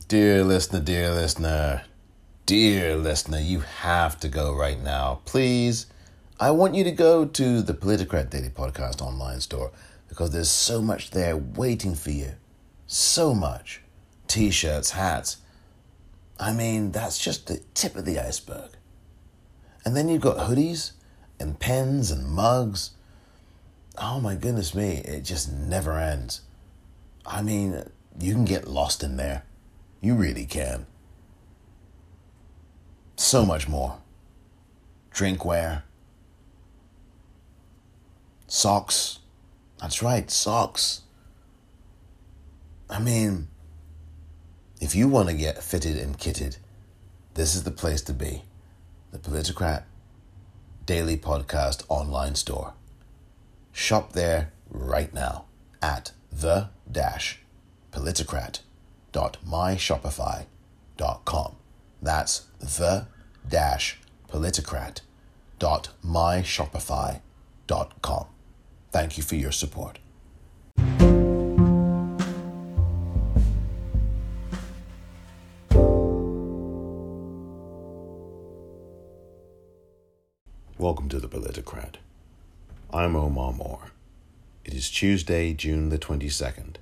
Dear listener, you have to go right now. Please, I want you to go to the Politicrat Daily Podcast online store because there's so much there waiting for you. So much. T-shirts, hats. I mean, that's just the tip of the iceberg. And then you've got hoodies and pens and mugs. Oh my goodness me, it just never ends. I mean, you can get lost in there. You really can. So much more. Drinkware. Socks. That's right, socks. I mean, if you want to get fitted and kitted, this is the place to be. The Politicrat Daily Podcast online store. Shop there right now at the-politicrat.myshopify.com. That's the-politicrat.myshopify.com. Thank you for your support. Welcome to the Politicrat. I'm Omar Moore. It is Tuesday, June the 22nd,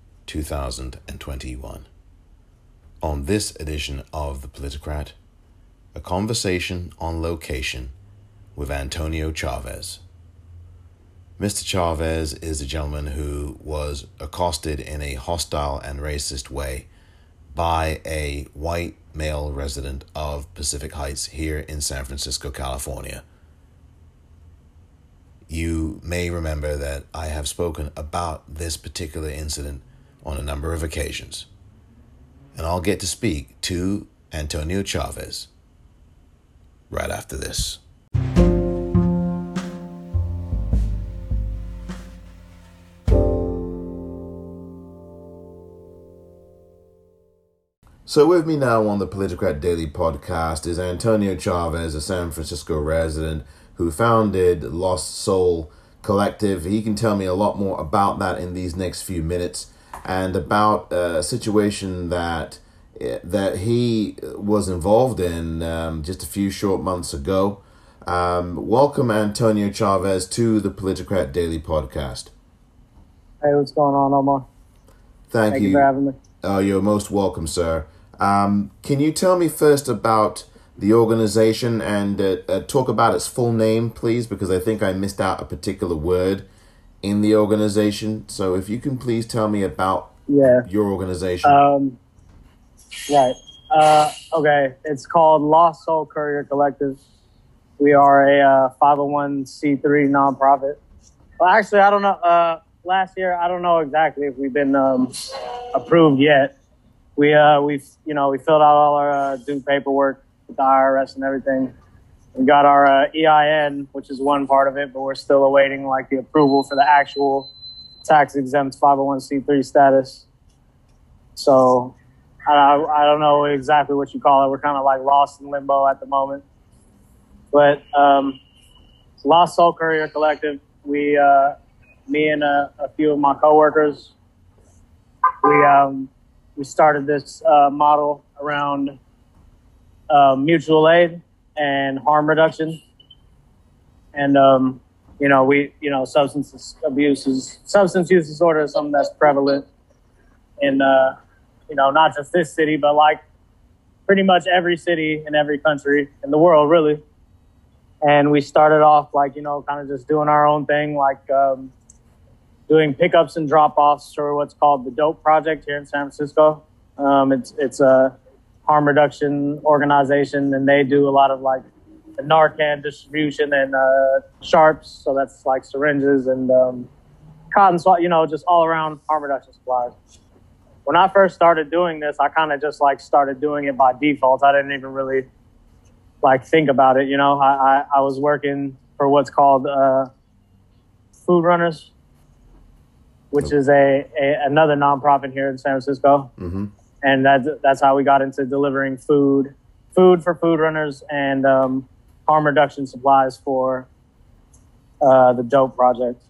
2021. On this edition of the Politicrat, a conversation on location with Antonio Chavez. Mr. Chavez is a gentleman who was accosted in a hostile and racist way by a white male resident of Pacific Heights here in San Francisco, California. You may remember that I have spoken about this particular incident on a number of occasions. And I'll get to speak to Antonio Chavez right after this. So with me now on the Politicrat Daily Podcast is Antonio Chavez, a San Francisco resident who founded Lost Soul Collective. He can tell me a lot more about that in these next few minutes and about a situation that he was involved in just a few short months ago. Welcome, Antonio Chavez, to the Politicrat Daily Podcast. Hey, what's going on, Omar? Thank you for having me. You're most welcome, sir. Can you tell me first about the organization and talk about its full name, please? Because I think I missed out a particular word in the organization. So if you can please tell me about your organization. Right. Okay. It's called Lost Soul Courier Collective. We are a 501c3 nonprofit. Well, actually, I don't know. Last year, I don't know exactly if we've been approved yet. We filled out all our due paperwork with the IRS and everything. We got our EIN, which is one part of it, but we're still awaiting the approval for the actual tax-exempt 501c3 status. So I don't know exactly what you call it. We're kind of lost in limbo at the moment. But Lost Soul Courier Collective, me and a few of my coworkers, we started this model around mutual aid and harm reduction. And, substance use disorder is something that's prevalent in, not just this city, but pretty much every city in every country in the world, really. And we started off kind of just doing our own thing, doing pickups and drop-offs for what's called the DOPE Project here in San Francisco. It's a harm reduction organization, and they do a lot of the Narcan distribution and sharps, so that's syringes and cotton swab, just all around harm reduction supplies. When I first started doing this, I kind of just started doing it by default. I didn't even really think about it. I was working for what's called Food Runners, which is another nonprofit here in San Francisco. Mm-hmm. And that's how we got into delivering food for food runners and harm reduction supplies for the DOPE Project.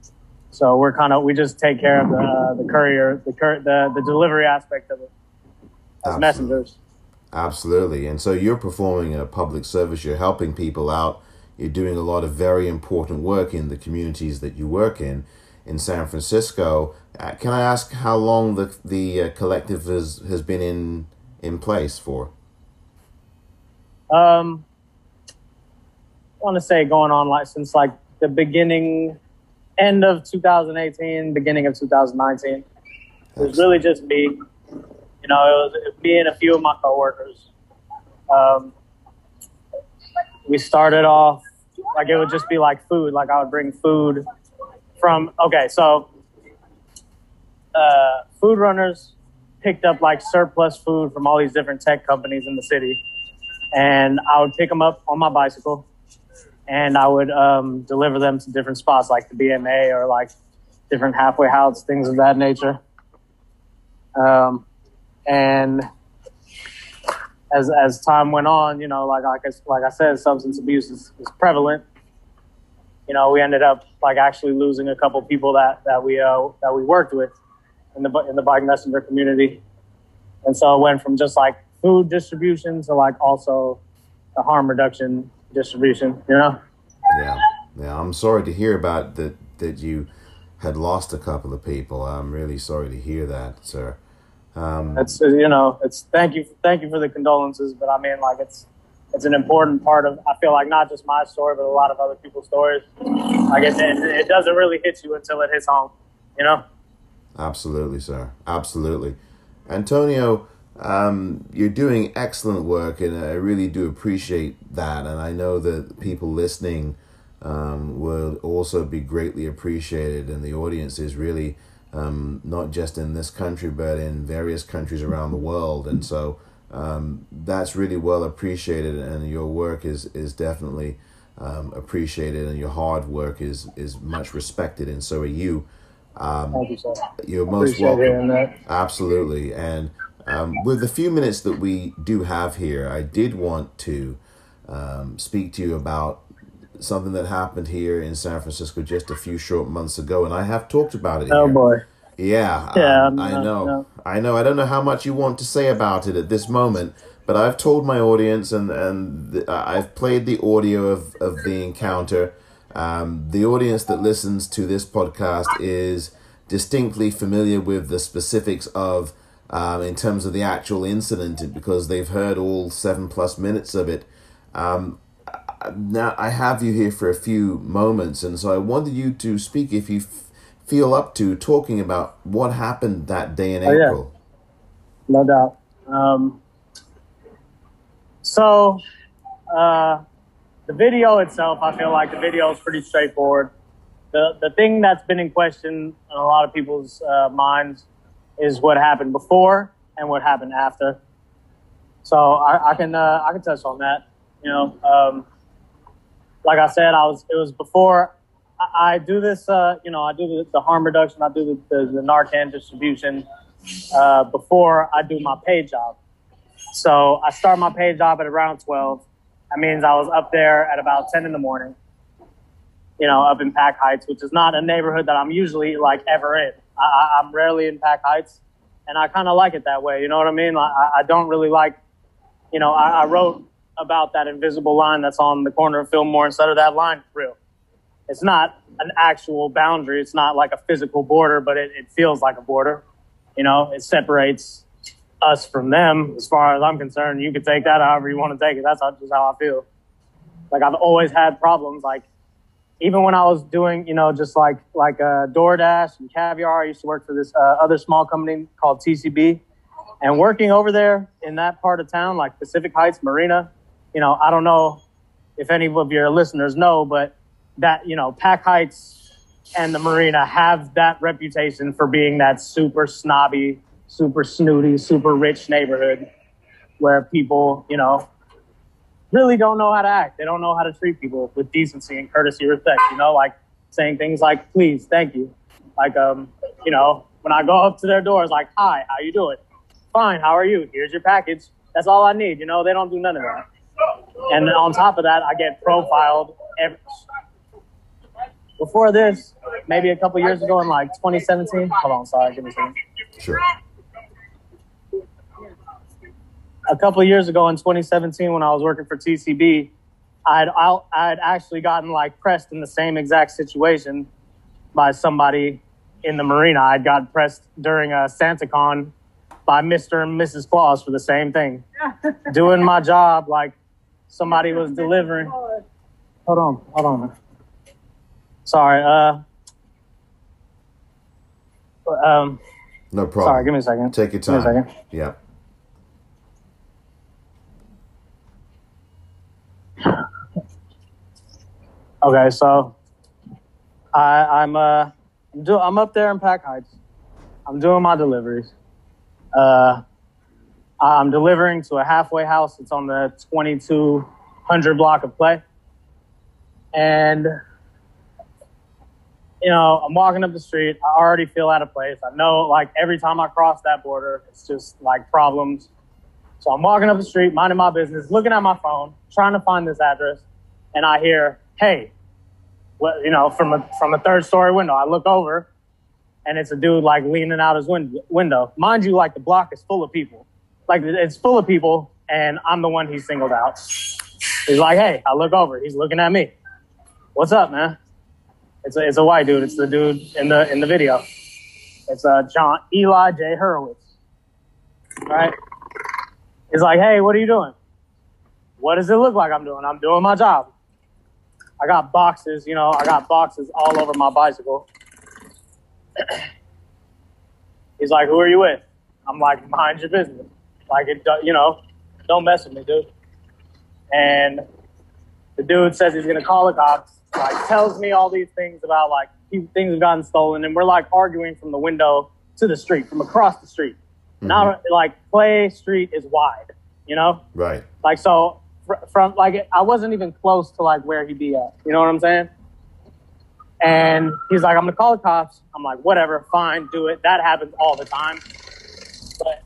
So we just take care of the courier, the delivery aspect of it. as messengers. Absolutely. And so you're performing a public service. You're helping people out. You're doing a lot of very important work in the communities that you work in San Francisco. Can I ask how long the collective has been in place for? I want to say going on since the end of 2018, beginning of 2019. It was really just me. You know, it was me and a few of my coworkers. We started off it would just be like food. Like I would bring food food runners picked up like surplus food from all these different tech companies in the city. And I would pick them up on my bicycle and I would deliver them to different spots like the BMA or like different halfway houses, things of that nature. And as time went on, you know, like I said, substance abuse is prevalent. You know, we ended up like actually losing a couple people that we worked with in the bike messenger community. And so it went from just like food distribution to like also the harm reduction distribution, you know? Yeah. I'm sorry to hear about that you had lost a couple of people. I'm really sorry to hear that, sir. It's, you know, it's thank you for the condolences, but I mean, like it's an important part of, I feel like not just my story, but a lot of other people's stories. Like it doesn't really hit you until it hits home, you know? Absolutely, sir. Absolutely. Antonio, you're doing excellent work, and I really do appreciate that. And I know that people listening will also be greatly appreciated, and the audience is really not just in this country, but in various countries around the world. And so that's really well appreciated, and your work is definitely appreciated, and your hard work is much respected, and so are you. Thank you, sir. You're most welcome. Absolutely. And with the few minutes that we do have here, I did want to speak to you about something that happened here in San Francisco just a few short months ago, and I have talked about it here. Oh, boy. Yeah, I know. I don't know how much you want to say about it at this moment, but I've told my audience, and I've played the audio of the encounter. The audience that listens to this podcast is distinctly familiar with the specifics of, in terms of the actual incident, because they've heard all 7+ minutes of it. Now I have you here for a few moments, and so I wanted you to speak, if you feel up to talking about what happened that day in April. Yeah. No doubt. The video itself, I feel like the video is pretty straightforward. The thing that's been in question in a lot of people's minds is what happened before and what happened after. So I can touch on that. You know, like I said, it was before I do this. You know, I do the harm reduction. I do the Narcan distribution before I do my paid job. So I start my paid job at around 12. That means I was up there at about 10 in the morning, you know, up in Pack Heights, which is not a neighborhood that I'm usually like ever in. I'm rarely in Pack Heights, and I kind of like it that way. You know what I mean? I don't really like, you know, I wrote about that invisible line that's on the corner of Fillmore and Sutter. That line, for real. It's not an actual boundary. It's not like a physical border, but it feels like a border. You know, it separates us from them. As far as I'm concerned, you can take that however you want to take it. That's just how I feel. Like I've always had problems. Like even when I was doing, you know, just like DoorDash and Caviar, I used to work for this other small company called TCB, and working over there in that part of town, like Pacific Heights Marina, you know, I don't know if any of your listeners know, but that, you know, Pack Heights and the Marina have that reputation for being that super snobby, super snooty, super rich neighborhood where people, you know, really don't know how to act. They don't know how to treat people with decency and courtesy, respect, you know, like saying things like, please, thank you. Like, you know, when I go up to their doors, like, hi, how you doing? Fine, how are you? Here's your package. That's all I need. You know, they don't do none of that. And on top of that, I get profiled before this, maybe a couple years ago in like 2017. Hold on, sorry, give me a second. Sure. a couple of years ago in 2017 when I was working for TCB, I'd actually gotten like pressed in the same exact situation by somebody in the marina. I'd gotten pressed during a SantaCon by Mr. and Mrs. Claus for the same thing. Doing my job like somebody was delivering. Hold on. Sorry. No problem. Sorry, give me a second. Take your time. Give me a second. Yeah. Okay, so I'm up there in Pack Heights. I'm doing my deliveries. I'm delivering to a halfway house. It's on the 2200 block of Clay. And, you know, I'm walking up the street. I already feel out of place. I know, like, every time I cross that border, it's just, like, problems. So I'm walking up the street, minding my business, looking at my phone, trying to find this address. And I hear, hey, well, you know, from a third-story window. I look over, and it's a dude, like, leaning out his window. Mind you, like, the block is full of people. Like, it's full of people, and I'm the one he singled out. He's like, hey, I look over. He's looking at me. What's up, man? It's a white dude. It's the dude in the video. It's Eli J. Hurwitz. Right? He's like, hey, what are you doing? What does it look like I'm doing? I'm doing my job. I got boxes, you know, all over my bicycle. He's like, who are you with? I'm like, mind your business. Like, you know, don't mess with me, dude. And the dude says he's going to call the cops, like, tells me all these things about, like, things have gotten stolen. And we're, like, arguing from the window to the street, from across the street. Mm-hmm. Now, like, Clay Street is wide, you know? Right. Like, so from, like, I wasn't even close to, like, where he'd be at. You know what I'm saying? And he's like, I'm going to call the cops. I'm like, whatever, fine, do it. That happens all the time. But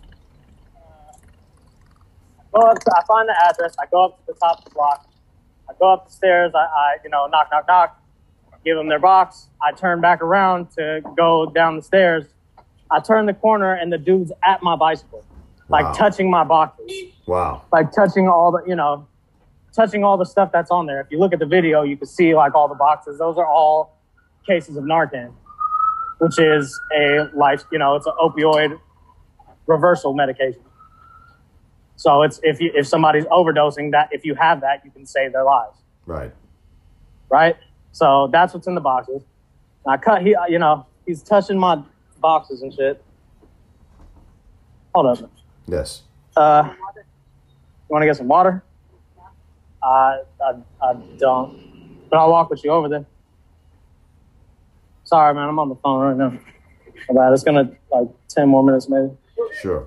I find the address. I go up to the top of the block. I go up the stairs. I you know, knock, knock, knock. Give them their box. I turn back around to go down the stairs. I turn the corner, and the dude's at my bicycle, like touching my boxes. Wow. Like touching all the, you know, touching all the stuff that's on there. If you look at the video, you can see, like, all the boxes. Those are all cases of Narcan, which is a life, you know, it's an opioid reversal medication. So it's if somebody's overdosing, that if you have that, you can save their lives. Right. Right. So that's what's in the boxes. And you know, he's touching my boxes and shit. Hold up. Yes. You want to get some water? I don't, but I'll walk with you over there. Sorry, man, I'm on the phone right now. About it's gonna like 10 more minutes, maybe. Sure.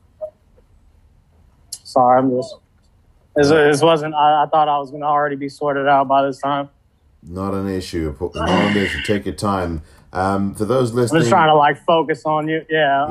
Sorry, I'm just. This wasn't. I thought I was gonna already be sorted out by this time. Not an issue. Not an issue. Take your time. For those listening, I'm just trying to like focus on you. Yeah.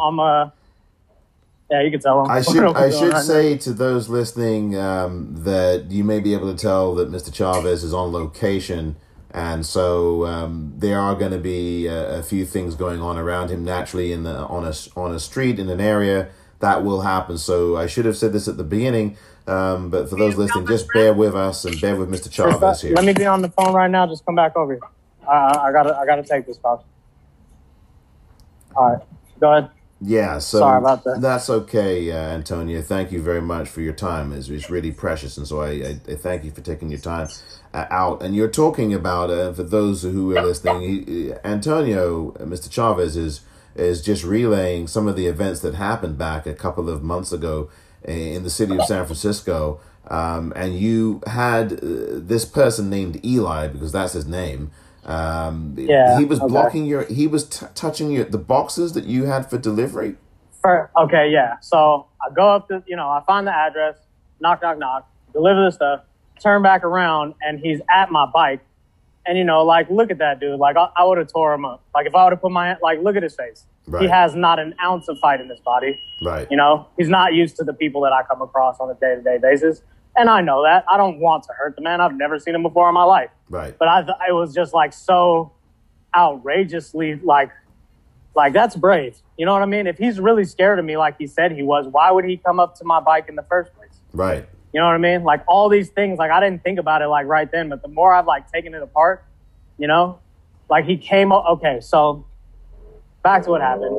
Yeah, you can tell them. I should say to those listening that you may be able to tell that Mr. Chavez is on location, and so there are going to be a few things going on around him naturally on a street in an area that will happen. So I should have said this at the beginning, but for those listening, just bear with us and bear with Mr. Chavez here. Let me be on the phone right now. Just come back over here. I gotta take this call. All right, go ahead. Yeah, so sorry about that. That's okay, Antonio. Thank you very much for your time. It's really precious, and so I thank you for taking your time out. And you're talking about, for those who are listening, Antonio, Mr. Chavez, is just relaying some of the events that happened back a couple of months ago in the city of San Francisco. And you had this person named Eli, because that's his name. He was blocking touching the boxes that you had for delivery. Yeah. So I go up to, I find the address, knock, knock, knock, deliver the stuff, turn back around, and he's at my bike. And, look at that dude. Like, I would have tore him up. Like, if I would have put look at his face. Right. He has not an ounce of fight in his body. Right. He's not used to the people that I come across on a day-to-day basis. And I know that. I don't want to hurt the man. I've never seen him before in my life. Right. But I was just, so outrageously, Like, that's brave. You know what I mean? If he's really scared of me like he said he was, why would he come up to my bike in the first place? Right. You know what I mean? Like, all these things, like, I didn't think about it, like, right then. But the more I've, like, taken it apart, you know? Like, he came up. Okay, so back to what happened.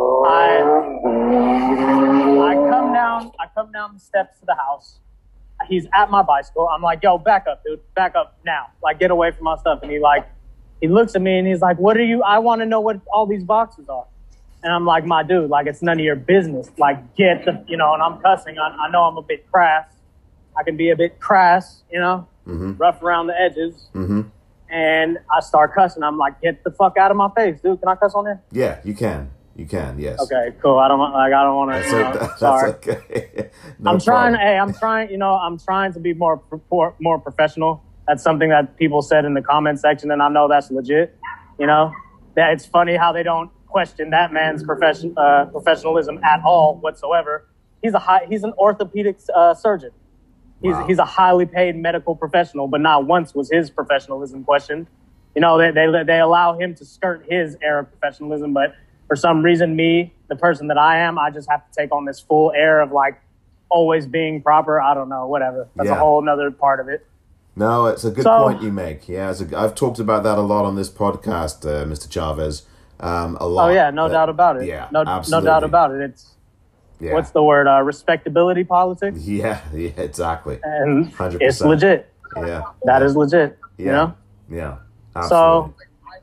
I come down the steps to the house. He's at my bicycle. I'm like, yo, back up, dude. Back up now. Like, get away from my stuff. And he looks at me and he's like, I want to know what all these boxes are. And I'm like, my dude, like, it's none of your business. Like, get the, you know, and I'm cussing. I know I'm a bit crass. I can be a bit crass, you know, rough around the edges. Mm-hmm. And I start cussing. I'm like, get the fuck out of my face, dude. Can I cuss on there? Yeah, you can. You can, yes. Okay, cool. I don't want to. That's sorry. Okay. No I'm trying. problem. Hey, I'm trying to be more professional. That's something that people said in the comment section, and I know that's legit. You know, that it's funny how they don't question that man's professionalism at all whatsoever. He's an orthopedic surgeon. He's a highly paid medical professional, but not once was his professionalism questioned. You know, they allow him to skirt his air of professionalism, but for some reason, me, the person that I am, I just have to take on this full air of like always being proper. I don't know, whatever. That's a whole nother part of it. No, it's a good point you make. Yeah, I've talked about that a lot on this podcast, Mr. Chavez. A lot. Oh yeah, no doubt about it. Yeah, no doubt about it. It's what's the word? Respectability politics. Yeah, exactly. And 100%. It's legit. Yeah, that is legit. Yeah, you know. Yeah, absolutely.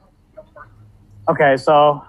So, okay, so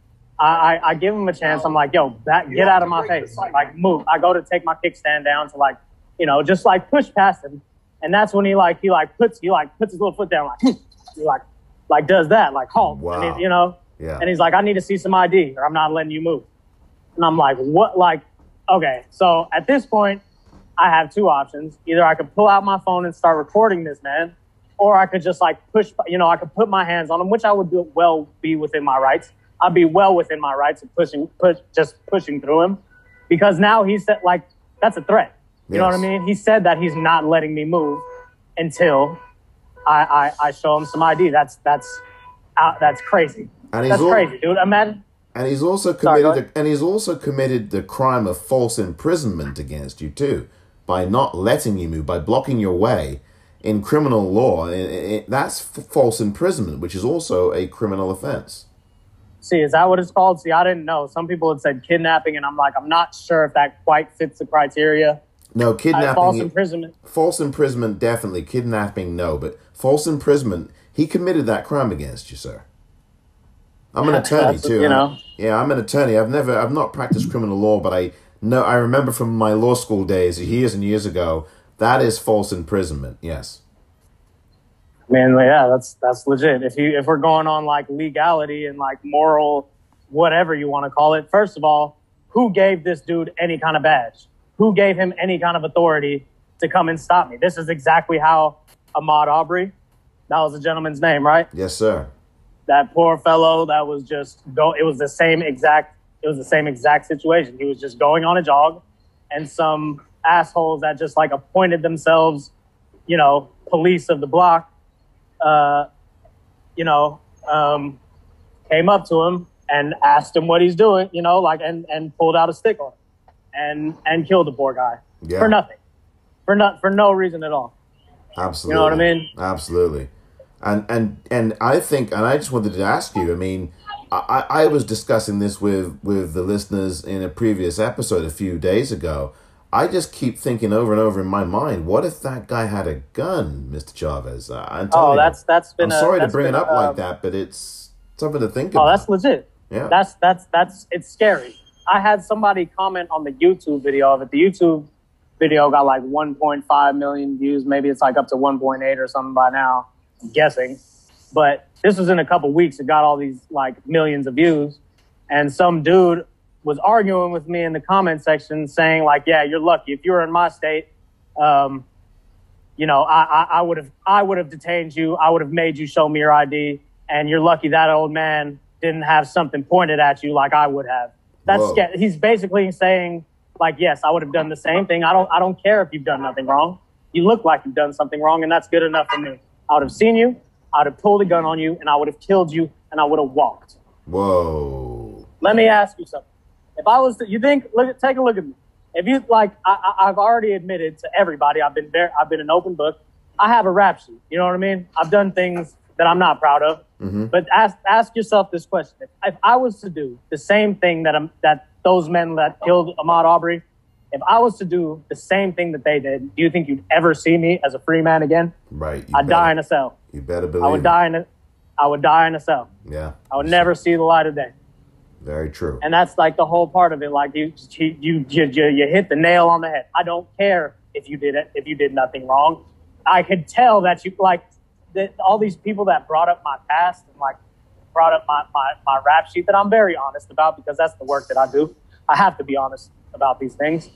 I give him a chance. I'm like, yo, get out of my face. Like, move. I go to take my kickstand down to like, you know, just like push past him. And that's when he puts his little foot down, like, he like does that, like halt. Wow. And you know, and he's like, I need to see some ID or I'm not letting you move. And I'm like, what? Like, okay. So at this point, I have two options. Either I could pull out my phone and start recording this man, or I could just like push, you know, I could put my hands on him, which I would be within my rights. I'd be well within my rights of pushing through him, because now he said, like, that's a threat. You know what I mean? He said that he's not letting me move until I show him some ID. That's crazy. That's crazy, dude. Imagine. And he's also committed the crime of false imprisonment against you too, by not letting you move, by blocking your way. In criminal law, that's false imprisonment, which is also a criminal offense. See, is that what it's called? See, I didn't know. Some people had said kidnapping, and I'm like, I'm not sure if that quite fits the criteria. No, kidnapping. False imprisonment. False imprisonment, definitely. Kidnapping, no. But false imprisonment, he committed that crime against you, sir. I'm an attorney too. You know. Yeah, I'm an attorney. I've not practiced criminal law, but I remember from my law school days, years and years ago, that is false imprisonment. Yes. I mean, yeah, that's legit. If we're going on like legality and like moral, whatever you want to call it, first of all, who gave this dude any kind of badge? Who gave him any kind of authority to come and stop me? This is exactly how Ahmaud Arbery, that was the gentleman's name, right? Yes, sir. That poor fellow that was it was the same exact situation. He was just going on a jog, and some assholes that just like appointed themselves, you know, police of the block, came up to him and asked him what he's doing, you know, like, and pulled out a stick on him and killed the poor guy for nothing, for no reason at all. Absolutely. You know what I mean? Absolutely. And I think, and I just wanted to ask you, I mean, I was discussing this with the listeners in a previous episode a few days ago. I just keep thinking over and over in my mind, what if that guy had a gun, Mr. Chavez? I'm sorry to bring it up like that, but it's something to think about. Oh, that's legit. Yeah. It's scary. I had somebody comment on the YouTube video of it. The YouTube video got like 1.5 million views. Maybe it's like up to 1.8 or something by now, I'm guessing. But this was in a couple weeks. It got all these like millions of views. And some dude was arguing with me in the comment section saying like, yeah, you're lucky. If you were in my state, you know, I would have detained you. I would have made you show me your ID. And you're lucky that old man didn't have something pointed at you like I would have. He's basically saying like, yes, I would have done the same thing. I don't care if you've done nothing wrong. You look like you've done something wrong, and that's good enough for me. I would have seen you, I would have pulled a gun on you, and I would have killed you, and I would have walked. Whoa. Let me ask you something. If I was to, take a look at me. If you like, I've already admitted to everybody, I've been an open book. I have a rap sheet. You know what I mean? I've done things that I'm not proud of. Mm-hmm. But ask yourself this question: if I was to do the same thing that those men that killed Ahmaud Arbery, if I was to do the same thing that they did, do you think you'd ever see me as a free man again? Right. I'd die in a cell. You better believe. I would die in a cell. Yeah. I would never see the light of day. Very true. And that's like the whole part of it. Like you hit the nail on the head. I don't care if you did nothing wrong. I could tell that you like that all these people that brought up my past and like brought up my rap sheet that I'm very honest about because that's the work that I do. I have to be honest about these things.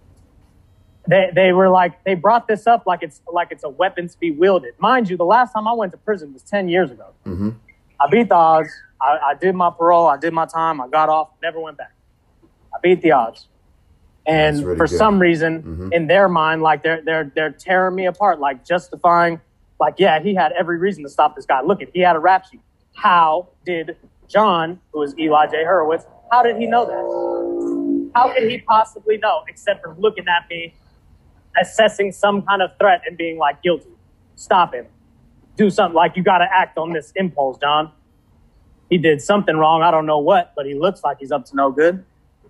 They were like, they brought this up like it's a weapon to be wielded. Mind you, the last time I went to prison was 10 years ago. Mm-hmm. I beat the odds. I did my parole. I did my time. I got off. Never went back. I beat the odds. And really for some reason, in their mind, like they're tearing me apart, like justifying, like, yeah, he had every reason to stop this guy. Look, he had a rap sheet. How did John, who is Eli J. Hurwitz, how did he know that? How could he possibly know, except for looking at me, assessing some kind of threat and being like, guilty? Stop him. Do something. Like, you got to act on this impulse, John. He did something wrong. I don't know what, but he looks like he's up to no good.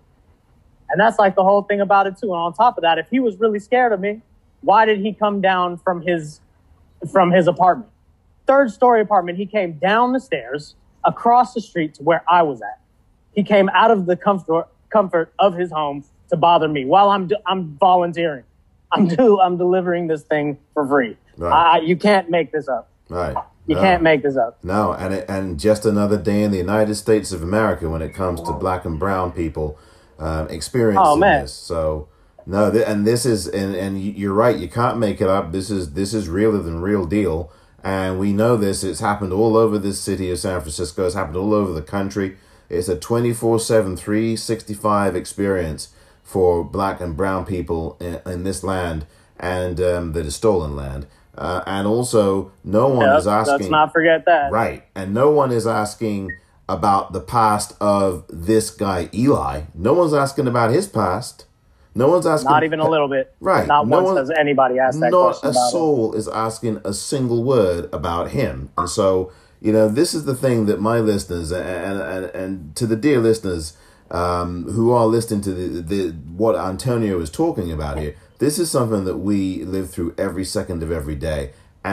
And that's like the whole thing about it too. And on top of that, if he was really scared of me, why did he come down from his apartment? Third story apartment. He came down the stairs across the street to where I was at. He came out of the comfort of his home to bother me while I'm volunteering. I'm delivering this thing for free. Right. You can't make this up. Right. You can't make this up. No, and just another day in the United States of America when it comes to black and brown people experiencing this. So no, this is and you're right. You can't make it up. This is realer than real deal, and we know this. It's happened all over this city of San Francisco. It's happened all over the country. It's a 24/7, 365 experience for black and brown people in this land and that is stolen land. And also, no one is asking... Let's not forget that. Right. And no one is asking about the past of this guy, Eli. No one's asking about his past. No one's asking... Not even a little bit. Right. Not once has anybody asked that question about Not a soul is asking a single word about him. And so, this is the thing that my listeners, and to the dear listeners who are listening to what Antonio is talking about here, this is something that we live through every second of every day.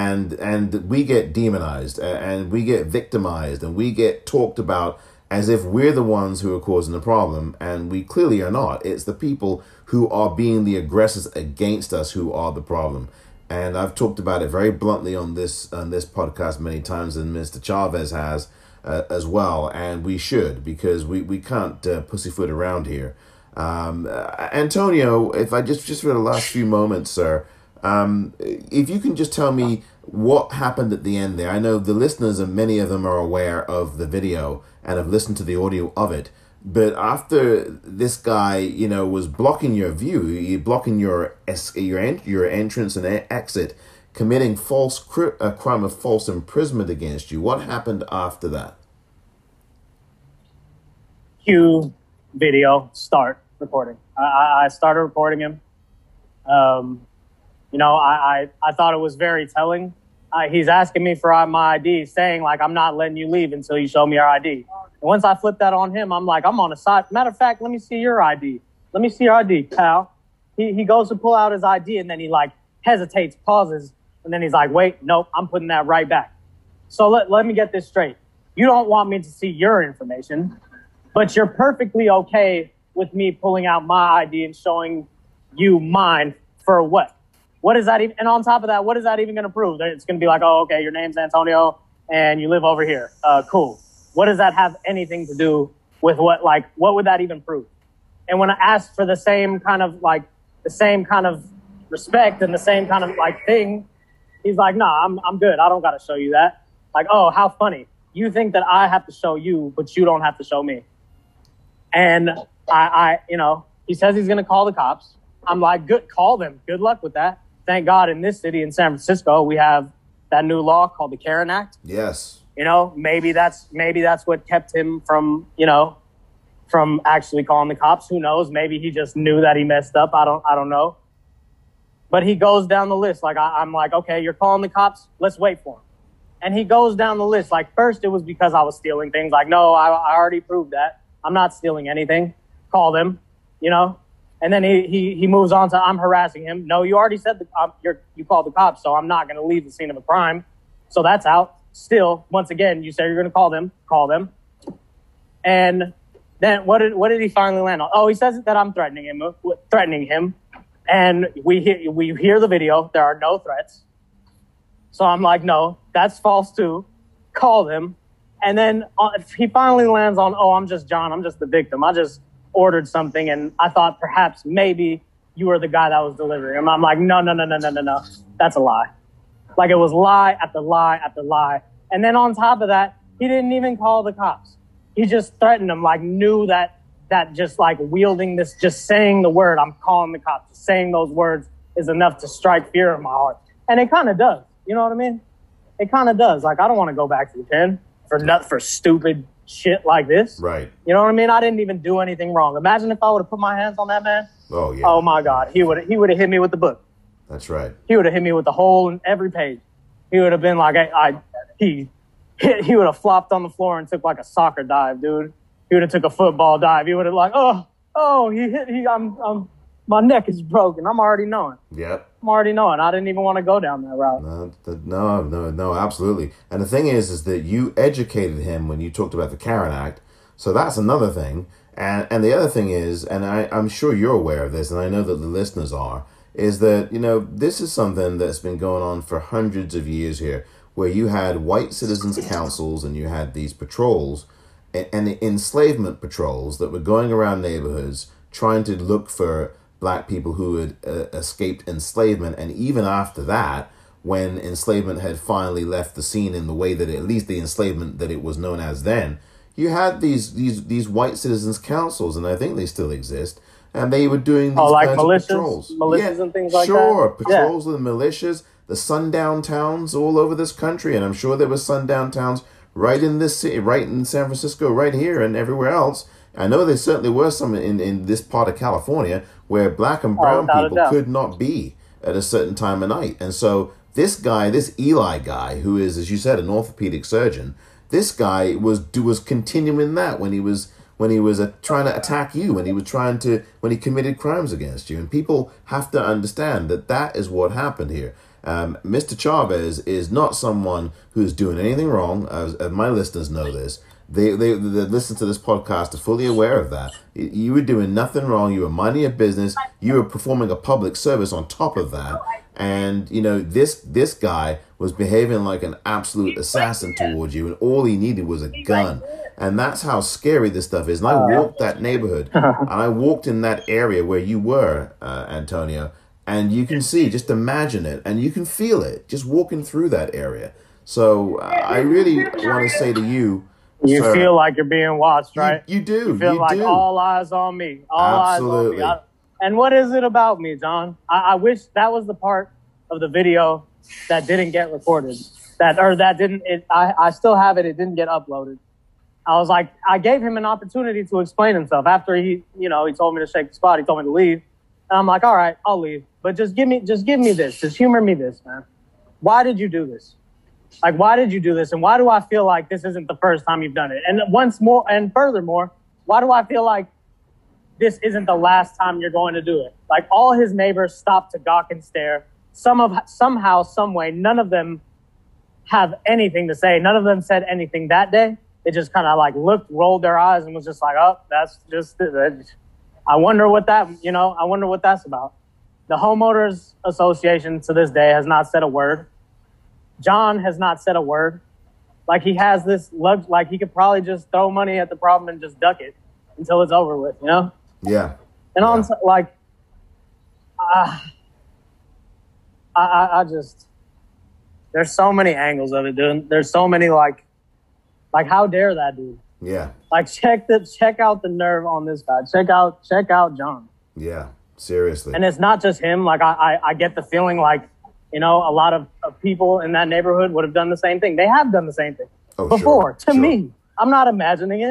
And we get demonized and we get victimized and we get talked about as if we're the ones who are causing the problem. And we clearly are not. It's the people who are being the aggressors against us who are the problem. And I've talked about it very bluntly on this podcast many times, and Mr. Chavez has as well. And we should, because we can't pussyfoot around here. Antonio, if I just for the last few moments, sir, if you can just tell me what happened at the end there. I know the listeners, and many of them are aware of the video and have listened to the audio of it. But after this guy, was blocking your view, blocking your entrance and exit, committing a crime of false imprisonment against you, what happened after that? Cue video, start recording. I started recording him. I thought it was very telling. He's asking me for my ID, saying like, I'm not letting you leave until you show me your ID. And once I flip that on him, I'm like, I'm on the side. Matter of fact, let me see your ID. Let me see your ID, pal. He goes to pull out his ID and then he like hesitates, pauses. And then he's like, wait, nope, I'm putting that right back. So let me get this straight. You don't want me to see your information, but you're perfectly okay with me pulling out my ID and showing you mine for what? What is that even? And on top of that, what is that even going to prove? It's going to be like, oh, okay, your name's Antonio and you live over here. Cool. What does that have anything to do with what would that even prove? And when I asked for the same kind of respect and the same kind of thing, he's like, nah, I'm good. I don't got to show you that. Like, oh, how funny. You think that I have to show you, but you don't have to show me. And he says he's going to call the cops. I'm like, good, call them. Good luck with that. Thank God in this city, in San Francisco, we have that new law called the Karen Act. Yes. Maybe that's what kept him from, from actually calling the cops. Who knows? Maybe he just knew that he messed up. I don't know. But he goes down the list. Like, I'm like, okay, you're calling the cops. Let's wait for him. And he goes down the list. Like, first it was because I was stealing things. Like, no, I already proved that. I'm not stealing anything. Call them, you know? And then he moves on to, I'm harassing him. No, you already said you called the cops, so I'm not going to leave the scene of a crime. So that's out. Still, once again, you said you're going to call them. Call them. And then what did he finally land on? Oh, he says that I'm threatening him. And we hear the video. There are no threats. So I'm like, no, that's false too. Call them. And then he finally lands on, oh, I'm just John. I'm just the victim. I just ordered something, and I thought perhaps maybe you were the guy that was delivering them. I'm like, no. That's a lie. Like, it was lie after lie after lie. And then on top of that, he didn't even call the cops. He just threatened them, like, knew that just like wielding this, just saying the word, I'm calling the cops, just saying those words is enough to strike fear in my heart. And it kind of does. You know what I mean? It kind of does. Like, I don't want to go back to the pen for stupid shit like this. Right. You know what I mean? I didn't even do anything wrong. Imagine if I would have put my hands on that man. Oh, yeah. Oh, my God. He would have hit me with the book. That's right. He would have hit me with the hole in every page. He would have been like, he would have flopped on the floor and took like a soccer dive, dude. He would have took a football dive. He would have like, my neck is broken. I'm already knowing. Yep. I'm already knowing. I didn't even want to go down that route. No, absolutely. And the thing is that you educated him when you talked about the Karen Act. So that's another thing. And the other thing is, and I'm sure you're aware of this, and I know that the listeners are, is that, you know, this is something that's been going on for hundreds of years here, where you had white citizens councils and you had these patrols and the enslavement patrols that were going around neighborhoods trying to look for black people who had escaped enslavement. And even after that, when enslavement had finally left the scene in the way that at least the enslavement that it was known as then, you had these white citizens councils, and I think they still exist, and they were doing these like kinds militias, of patrols. Militias and things like that? Sure, patrols of the militias, the sundown towns all over this country, and I'm sure there were sundown towns right in this city, right in San Francisco, right here, and everywhere else. I know there certainly were some in this part of California where black and brown people could not be at a certain time of night. And so this guy, this Eli guy, who is, as you said, an orthopedic surgeon, this guy was continuing that when he was trying to attack you, when he committed crimes against you. And people have to understand that is what happened here. Mr. Chavez is not someone who's doing anything wrong, as my listeners know this. They listen to this podcast are fully aware of that. You were doing nothing wrong. You were minding your business. You were performing a public service on top of that. And, you know, this guy was behaving like an absolute assassin towards you, and all he needed was a gun. And that's how scary this stuff is. And I walked that neighborhood, and I walked in that area where you were, Antonio, and you can see, just imagine it, and you can feel it, just walking through that area. So I really want to say to you, you sir, feel like you're being watched, right? You do. You feel like all eyes on me. All Absolutely. eyes on me. And what is it about me, John? I wish that was the part of the video that didn't get recorded. I still have it. It didn't get uploaded. I was like, I gave him an opportunity to explain himself after he told me to shake the spot. He told me to leave. And I'm like, all right, I'll leave. But just give me this. Just humor me this, man. Why did you do this? Like, why did you do this? And why do I feel like this isn't the first time you've done it? And furthermore, why do I feel like this isn't the last time you're going to do it? Like, all his neighbors stopped to gawk and stare. Somehow, some way, none of them have anything to say. None of them said anything that day. They just kind of like looked, rolled their eyes, and was just like, oh, that's just it. I wonder what that's about. The Homeowners Association to this day has not said a word. John has not said a word. Like, he has this look, like he could probably just throw money at the problem and just duck it until it's over with, you know? Yeah. And on, like, I just, there's so many angles of it, dude. There's so many, like how dare that dude? Yeah. Like, check out the nerve on this guy. Check out John. Yeah, seriously. And it's not just him. Like, I get the feeling like, you know, a lot of people in that neighborhood would have done the same thing. They have done the same thing before. To me, I'm not imagining it.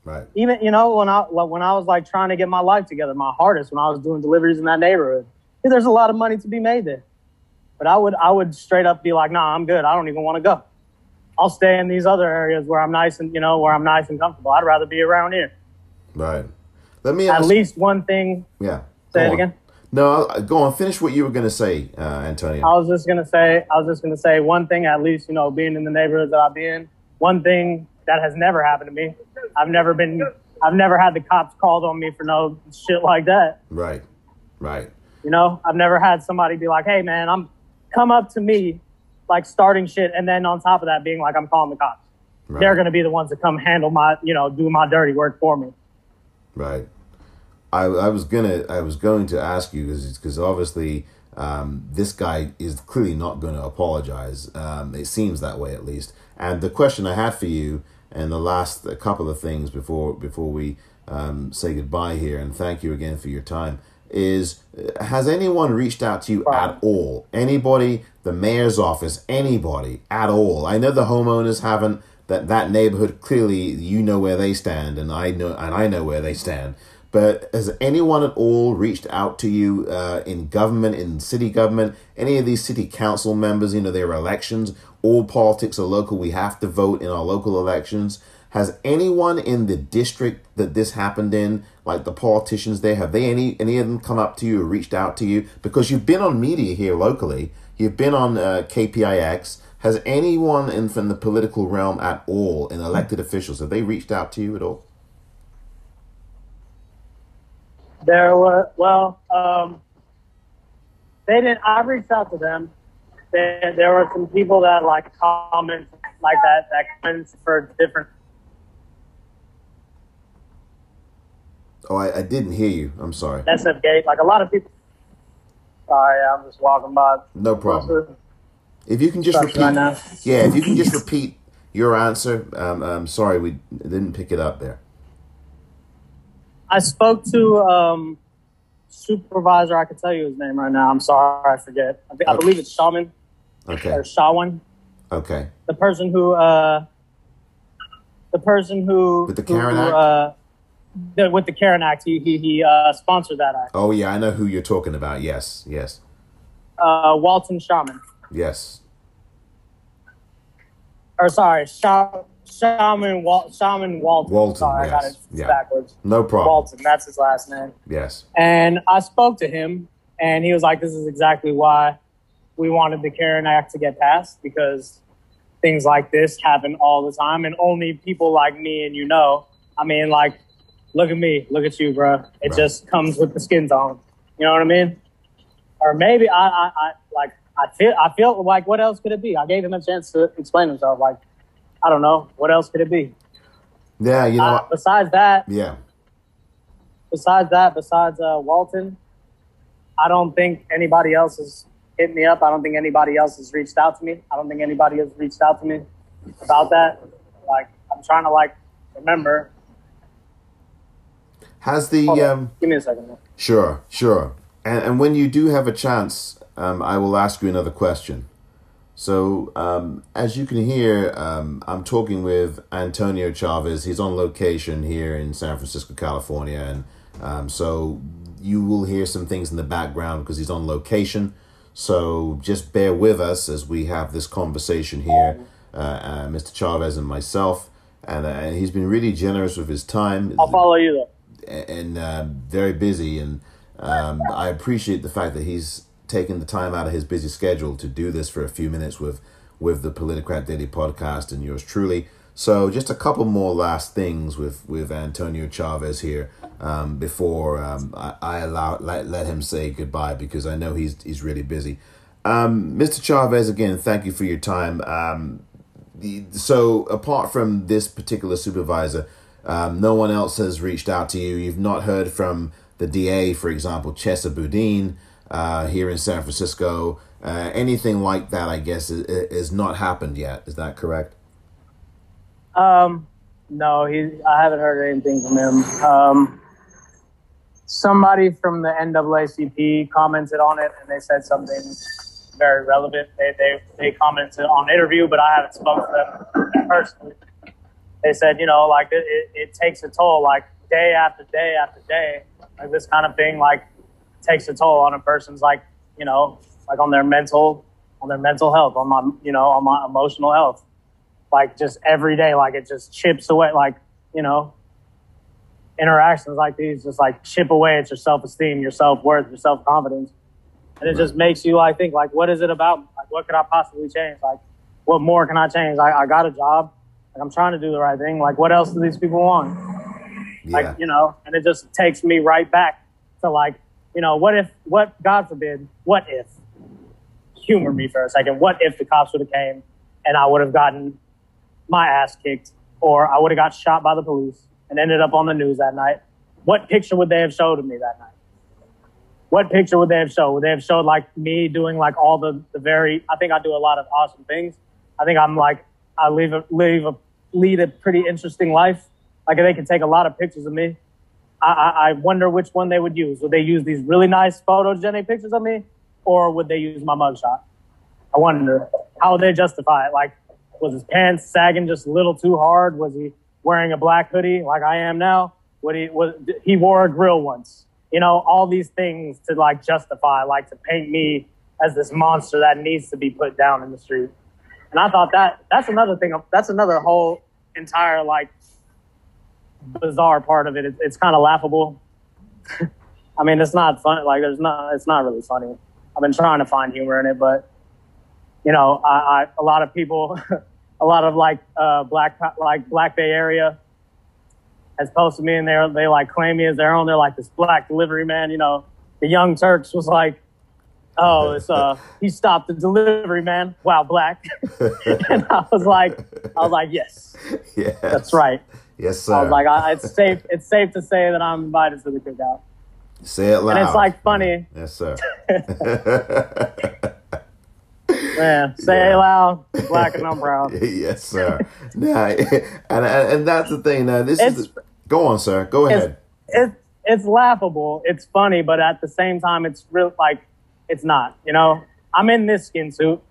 Right. Even, you know, when I was like trying to get my life together, my hardest, when I was doing deliveries in that neighborhood, there's a lot of money to be made there. But I would straight up be like, nah, I'm good. I don't even want to go. I'll stay in these other areas where I'm nice and, you know, where I'm nice and comfortable. I'd rather be around here. Right. Let me ask. At least one thing. Yeah. Say it again. No, go on. Finish what you were going to say, Antonio. I was just gonna say one thing. At least, you know, being in the neighborhoods that I've been, one thing that has never happened to me. I've never had the cops called on me for no shit like that. Right. Right. You know, I've never had somebody be like, "Hey, man, come up to me," like starting shit, and then on top of that, being like, "I'm calling the cops." Right. They're gonna be the ones that come handle my, you know, do my dirty work for me. Right. I was going to ask you because obviously this guy is clearly not going to apologize. It seems that way, at least. And the question I had for you, and the last couple of things before we say goodbye here, and thank you again for your time, is has anyone reached out to you at all? Anybody, the mayor's office, anybody at all? I know the homeowners haven't. That neighborhood, clearly you know where they stand, and I know where they stand. But has anyone at all reached out to you in government, in city government, any of these city council members? You know, their elections, all politics are local. We have to vote in our local elections. Has anyone in the district that this happened in, like the politicians there, have they any of them come up to you or reached out to you? Because you've been on media here locally. You've been on KPIX. Has anyone from the political realm at all, in elected officials, have they reached out to you at all? There were, they didn't. I reached out to them. There were some people that like comment like that comments for different. Oh, I didn't hear you. I'm sorry. SF Gate, like a lot of people. Sorry, I'm just walking by. No problem. If you can just repeat, if you can just repeat your answer. I'm sorry, we didn't pick it up there. I spoke to supervisor. I can tell you his name right now. I'm sorry, I forget. I believe it's Shaman. Okay. Or Shawan. Okay. The person who with the Karen Act. With the Karen Act, he sponsored that act. Oh yeah, I know who you're talking about. Yes. Walton Shaman. Yes. Or sorry, Shaman Walton. Walton, sorry, yes. I got it backwards. No problem. Walton, that's his last name. Yes. And I spoke to him, and he was like, "This is exactly why we wanted the Karen Act to get passed, because things like this happen all the time, and only people like me and I mean, like, look at me, look at you, bro. It just comes with the skin tone. You know what I mean? Or maybe I feel like, what else could it be? I gave him a chance to explain himself. Like, I don't know. What else could it be? Yeah, besides that. Yeah. Besides Walton, I don't think anybody else has hit me up. I don't think anybody else has reached out to me. I don't think anybody has reached out to me about that. Like, I'm trying to, remember. Has the... Give me a second. Man. Sure. And when you do have a chance, I will ask you another question. So, as you can hear, I'm talking with Antonio Chavez. He's on location here in San Francisco, California. And so you will hear some things in the background because he's on location. So just bear with us as we have this conversation here, Mr. Chavez and myself. And he's been really generous with his time. I'll follow you, though. And very busy. And I appreciate the fact that he's taking the time out of his busy schedule to do this for a few minutes with the Politicrat Daily podcast and yours truly. So just a couple more last things with Antonio Chavez here before I let him say goodbye, because I know he's really busy. Mr. Chavez, again, thank you for your time. So apart from this particular supervisor, no one else has reached out to you. You've not heard from the DA, for example, Chesa Boudin, here in San Francisco. Anything like that, I guess, is not happened yet. Is that correct? No, I haven't heard anything from him. Somebody from the NAACP commented on it, and they said something very relevant. They commented on an interview, but I haven't spoken to them personally. they said, you know, like it takes a toll, like day after day after day, like this kind of thing, like takes a toll on a person's, like, you know, like on their mental health, on my, you know, on my emotional health, like just every day, like it just chips away, like, you know, interactions like these just like chip away at your self-esteem, your self-worth, your self-confidence. And it just makes you like think, like, what is it about? Like, what could I possibly change? Like, what more can I change? I got a job. Like, I'm trying to do the right thing. Like, what else do these people want? Yeah. Like, you know, and it just takes me right back to, like, you know, God forbid, what if, humor me for a second, what if the cops would have came and I would have gotten my ass kicked, or I would have got shot by the police and ended up on the news that night? What picture would they have showed of me that night? What picture would they have showed? Would they have showed like me doing like all the very, I think I do a lot of awesome things. I think I'm like, I lead a pretty interesting life. Like they can take a lot of pictures of me. I wonder which one they would use. Would they use these really nice photogenic pictures of me, or would they use my mugshot? I wonder how would they justify it. Like, was his pants sagging just a little too hard? Was he wearing a black hoodie like I am now? He wore a grill once? You know, all these things to like justify, like to paint me as this monster that needs to be put down in the street. And I thought that's another thing. That's another whole entire like bizarre part of it. It's kind of laughable. I mean, it's not fun. Like it's not really funny. I've been trying to find humor in it, but you know, a lot of people, a lot of like Black Bay Area has posted me, and they like claim me as their own. They're like this black delivery man. You know, the Young Turks was like, oh, it's he stopped the delivery man. Wow, black. And I was like, yes, that's right. Yes, sir. I was like, it's safe to say that I'm invited to the cookout. Say it loud. And it's like funny. Yes, sir. Man, say it loud, black and I'm proud. Yes, sir. Now, and that's the thing. Now, go on, sir. Go ahead. It's laughable. It's funny, but at the same time, it's real. Like, it's not. You know, I'm in this skin suit.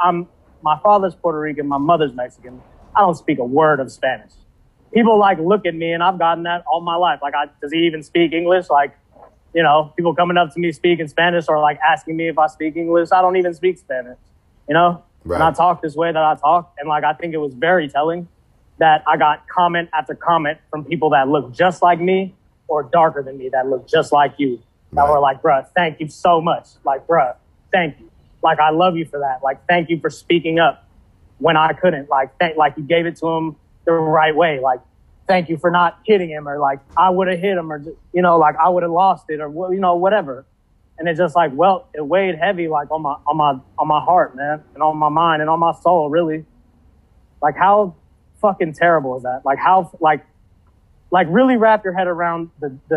My father's Puerto Rican. My mother's Mexican. I don't speak a word of Spanish. People like look at me, and I've gotten that all my life. Like, does he even speak English? Like, you know, people coming up to me speaking Spanish or like asking me if I speak English. I don't even speak Spanish. You know, right. And I talk this way that I talk. And like, I think it was very telling that I got comment after comment from people that look just like me or darker than me, that look just like you, that were like, bruh, thank you so much. Like, bruh, thank you. Like, I love you for that. Like, thank you for speaking up when I couldn't. Like, you gave it to him the right way. Like, thank you for not hitting him, or like, I would have hit him, or, you know, like I would have lost it, or, you know, whatever. And it's just like, well, it weighed heavy, like on my heart, man, and on my mind and on my soul, really. Like, how fucking terrible is that? Like, how, like really wrap your head around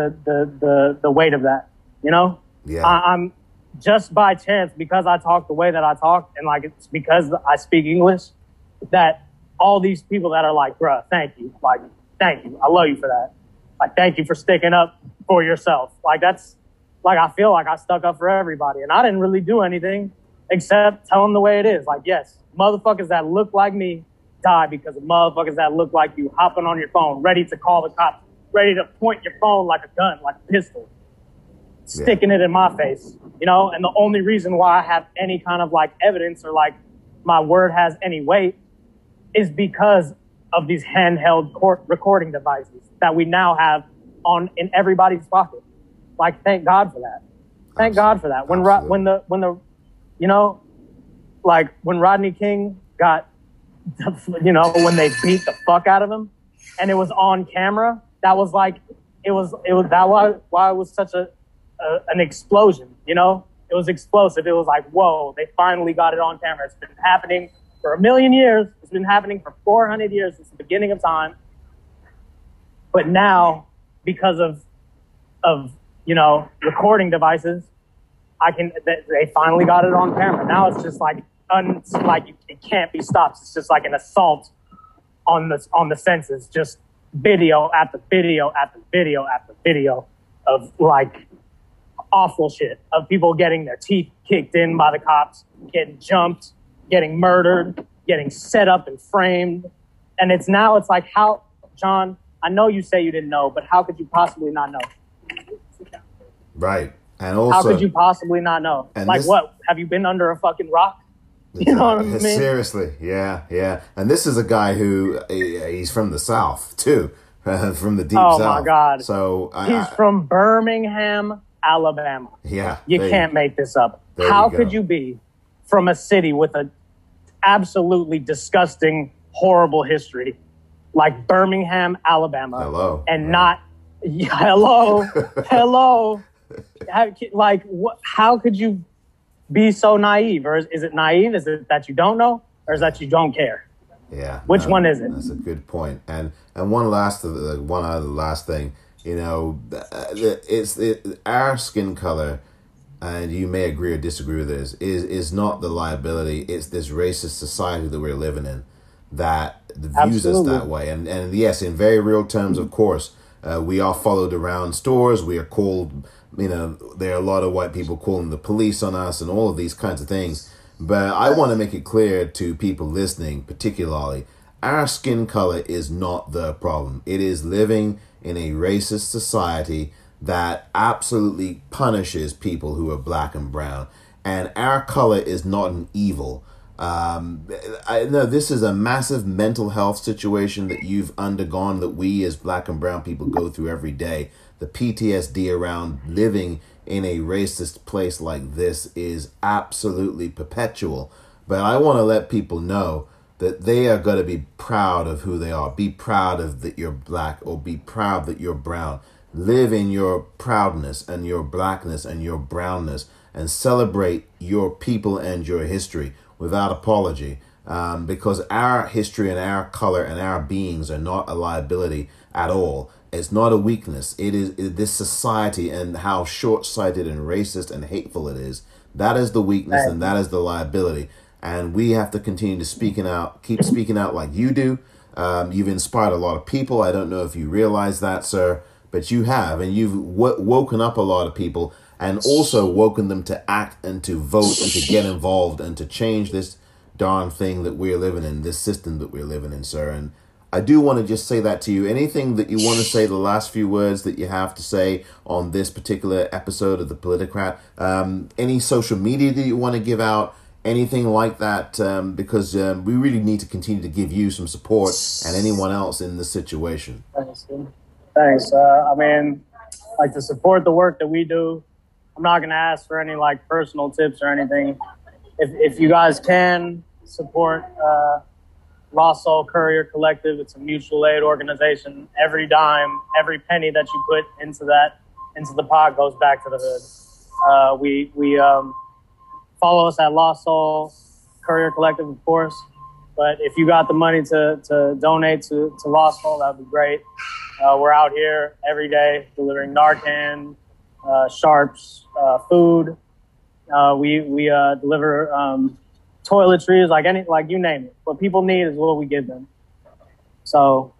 the weight of that, you know? Yeah. I'm just by chance, because I talk the way that I talk, and like, it's because I speak English, that all these people that are like, bruh, thank you. Like, thank you. I love you for that. Like, thank you for sticking up for yourself. Like, that's, like, I feel like I stuck up for everybody, and I didn't really do anything except tell them the way it is. Like, yes, motherfuckers that look like me die because of motherfuckers that look like you hopping on your phone, ready to call the cops, ready to point your phone like a gun, like a pistol, sticking it in my face, you know? And the only reason why I have any kind of like evidence or like my word has any weight is because of these handheld recording devices that we now have in everybody's pocket. Like, thank God for that. Thank God for that. When the, you know, like when Rodney King got, you know, when they beat the fuck out of him, and it was on camera, that was like, it was that why it was such an explosion. You know, it was explosive. It was like, whoa, they finally got it on camera. It's been happening for 1,000,000 years. It's been happening for 400 years since the beginning of time. But now, because of you know, recording devices, they finally got it on camera. Now it's just like, it can't be stopped. It's just like an assault on the senses, just video after video after video after video of like awful shit, of people getting their teeth kicked in by the cops, getting jumped, getting murdered, getting set up and framed, And it's like, how, John, I know you say you didn't know, but how could you possibly not know? Right. And also, how could you possibly not know? Like, what? Have you been under a fucking rock? You know what I mean? Seriously. Yeah. And this is a guy who, he's from the South, too. From the deep South. Oh, my God. So he's from Birmingham, Alabama. Yeah. You can't make this up. How could you be from a city with an absolutely disgusting, horrible history like Birmingham, Alabama? Hello. And not, hello. Like, how could you be so naive? Or is it naive? Is it that you don't know? Or is that you don't care? Yeah. Which one is it? That's a good point. And one other last thing, you know, our skin color, and you may agree or disagree with this, is not the liability. It's this racist society that we're living in that views us that way. And yes, in very real terms, of course, we are followed around stores. We are called, you know, there are a lot of white people calling the police on us and all of these kinds of things. But I want to make it clear to people listening, particularly, our skin color is not the problem. It is living in a racist society that absolutely punishes people who are black and brown. And our color is not an evil. I know this is a massive mental health situation that you've undergone, that we as black and brown people go through every day. The PTSD around living in a racist place like this is absolutely perpetual. But I want to let people know that they are going to be proud of who they are. Be proud of that you're black, or be proud that you're brown. Live in your proudness and your blackness and your brownness, and celebrate your people and your history without apology, because our history and our color and our beings are not a liability at all. It's not a weakness. It is this society and how short-sighted and racist and hateful it is. That is the weakness, and that is the liability. And we have to continue to keep speaking out like you do. You've inspired a lot of people. I don't know if you realize that, sir, but you have. And you've woken up a lot of people, and also woken them to act and to vote and to get involved and to change this darn thing that we're living in, this system that we're living in, sir. And I do want to just say that to you. Anything that you want to say, the last few words that you have to say on this particular episode of The Politicrat, any social media that you want to give out, anything like that, because we really need to continue to give you some support and anyone else in this situation. Thanks. I mean, like, to support the work that we do, I'm not going to ask for any like personal tips or anything. If you guys can support Lost Soul Courier Collective, it's a mutual aid organization. Every dime, every penny that you put into the pot goes back to the hood. We follow us at Lost Soul Courier Collective, of course. But if you got the money to donate to Lost Soul, that would be great. We're out here every day delivering Narcan, sharps, food. We deliver toiletries, like you name it. What people need is what we give them. So,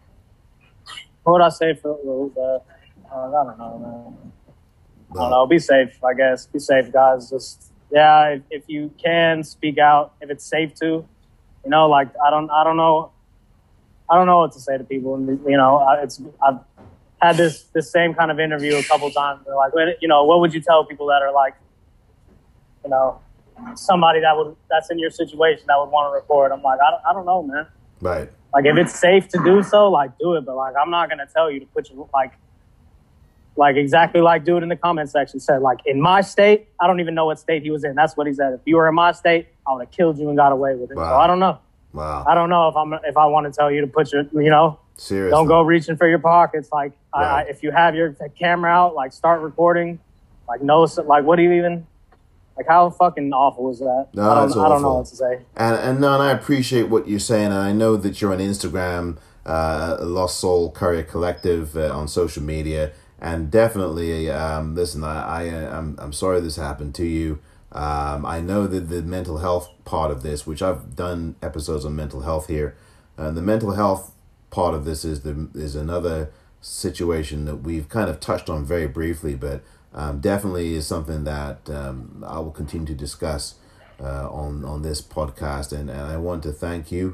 what would I say for I don't know, man. I don't know. Be safe, I guess. Be safe, guys. Just if you can, speak out if it's safe to. You know, like I don't know what to say to people. And you know, I've had this same kind of interview a couple times. They're like, you know, what would you tell people that are like, you know, somebody that's in your situation that would want to record? I'm like, I don't know, man. Right. Like, if it's safe to do so, like, do it. But like, I'm not gonna tell you to put your like exactly like dude in the comment section said, like, in my state, I don't even know what state he was in. That's what he said. If you were in my state, I would have killed you and got away with it. Wow. So I don't know. Wow. I don't know if I want to tell you to put your, you know, seriously, don't go reaching for your pockets. Like, right. If you have your camera out, like, start recording. Like, what do you even, like, how fucking awful is that? No, I don't know what to say. And I appreciate what you're saying, and I know that you're on Instagram, Lost Soul Courier Collective, on social media, and definitely, listen, I'm sorry this happened to you. I know that the mental health part of this, which I've done episodes on mental health here, the mental health part of this is another situation that we've kind of touched on very briefly, but definitely is something that I will continue to discuss on this podcast. And I want to thank you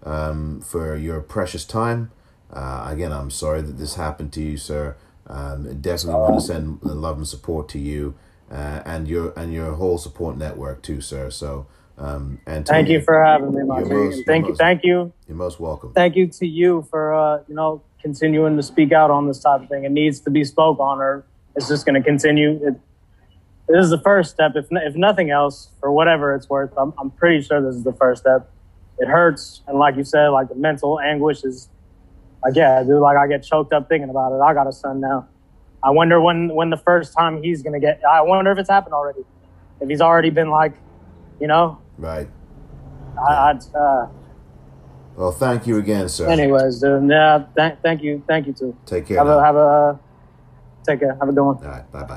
for your precious time. Again, I'm sorry that this happened to you, sir. Definitely want to send love and support to you and your whole support network too, sir. So, and thank you for having me, my G. Thank you. You're most welcome. Thank you to you for continuing to speak out on this type of thing. It needs to be spoke on, or it's just going to continue. This is the first step, if nothing else, for whatever it's worth. I'm pretty sure this is the first step. It hurts, and like you said, like the mental anguish is, like, yeah, dude, like I get choked up thinking about it. I got a son now. I wonder when the first time he's gonna get. I wonder if it's happened already. If he's already been like, Right. Well, thank you again, sir. Anyways, dude, yeah, thank you too. Take care. Take care. Have a good one. All right. Bye.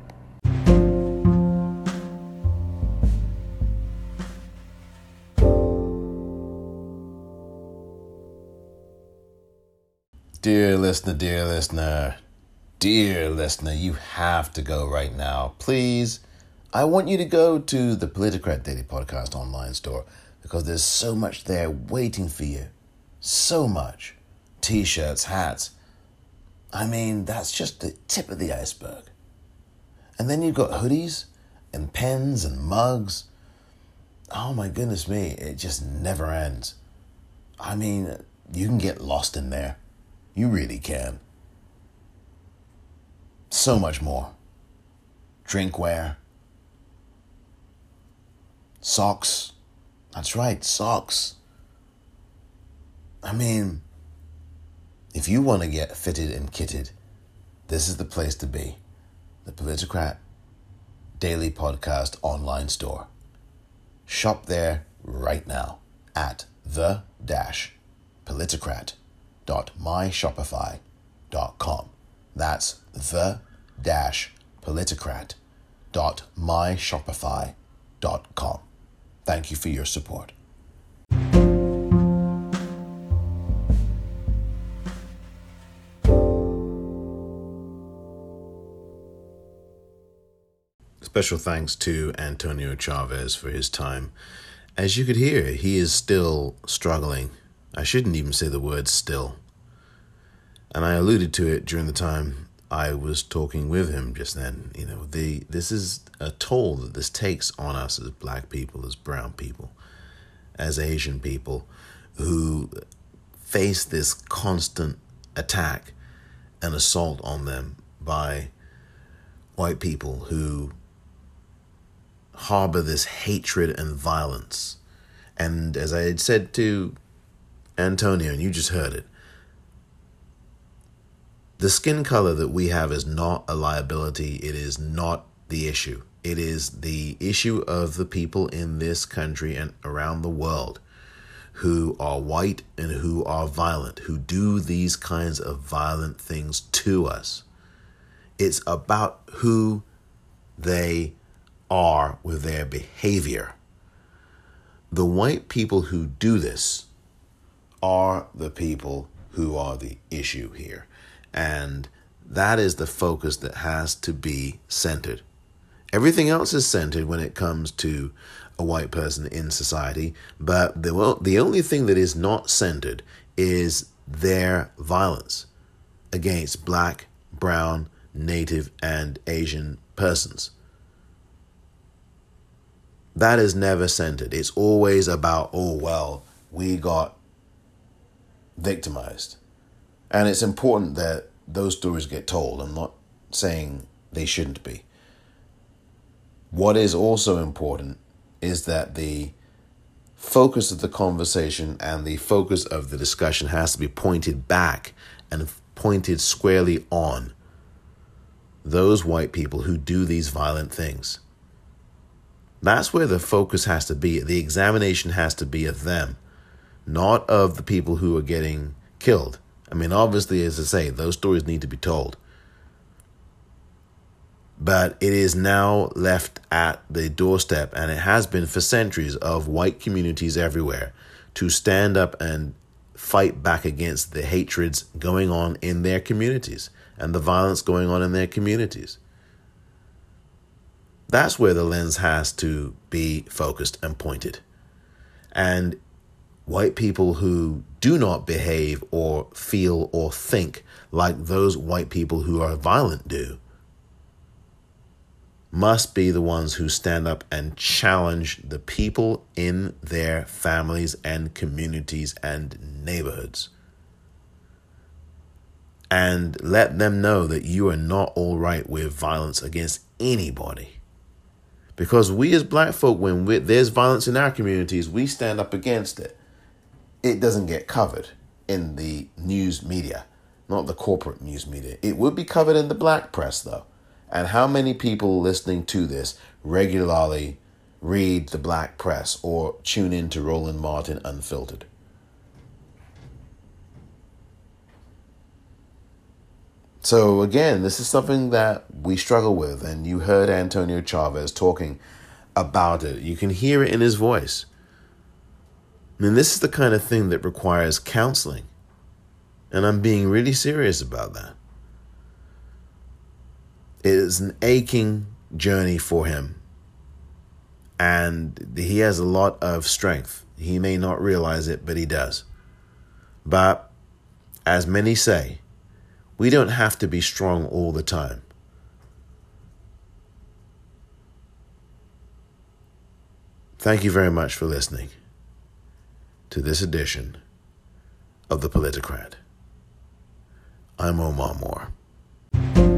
Dear listener, you have to go right now. Please, I want you to go to the Politicrat Daily Podcast online store because there's so much there waiting for you. So much. T-shirts, hats. I mean, that's just the tip of the iceberg. And then you've got hoodies and pens and mugs. Oh my goodness me, it just never ends. I mean, you can get lost in there. You really can. So much more. Drinkware. Socks. That's right, socks. I mean, if you want to get fitted and kitted, this is the place to be. The Politicrat Daily Podcast online store. Shop there right now at the-politicrat.myshopify.com. That's the-politicrat.myshopify.com. Thank you for your support. Special thanks to Antonio Chavez for his time. As you could hear, he is still struggling. I shouldn't even say the word still. And I alluded to it during the time I was talking with him just then. This is a toll that this takes on us as black people, as brown people, as Asian people who face this constant attack and assault on them by white people who harbor this hatred and violence. And as I had said to Antonio, and you just heard it, the skin color that we have is not a liability. It is not the issue. It is the issue of the people in this country and around the world who are white and who are violent, who do these kinds of violent things to us. It's about who they are with their behavior. The white people who do this are the people who are the issue here. And that is the focus that has to be centered. Everything else is centered when it comes to a white person in society, but the only thing that is not centered is their violence against black, brown, native, and Asian persons. That is never centered. It's always about, we got victimized. And it's important that those stories get told. I'm not saying they shouldn't be. What is also important is that the focus of the conversation and the focus of the discussion has to be pointed back and pointed squarely on those white people who do these violent things. That's where the focus has to be. The examination has to be of them, not of the people who are getting killed. I mean, obviously, as I say, those stories need to be told. But it is now left at the doorstep, and it has been for centuries, of white communities everywhere to stand up and fight back against the hatreds going on in their communities and the violence going on in their communities. That's where the lens has to be focused and pointed. And white people who do not behave or feel or think like those white people who are violent do must be the ones who stand up and challenge the people in their families and communities and neighborhoods. And let them know that you are not all right with violence against anybody. Because we as black folk, when there's violence in our communities, we stand up against it. It doesn't get covered in the news media, not the corporate news media. It would be covered in the black press, though. And how many people listening to this regularly read the black press or tune in to Roland Martin Unfiltered? So again, this is something that we struggle with, and you heard Antonio Chavez talking about it. You can hear it in his voice. I mean, this is the kind of thing that requires counseling, and I'm being really serious about that. It is an aching journey for him, and he has a lot of strength. He may not realize it, but he does. But as many say, we don't have to be strong all the time. Thank you very much for listening to this edition of The Politicrat. I'm Omar Moore.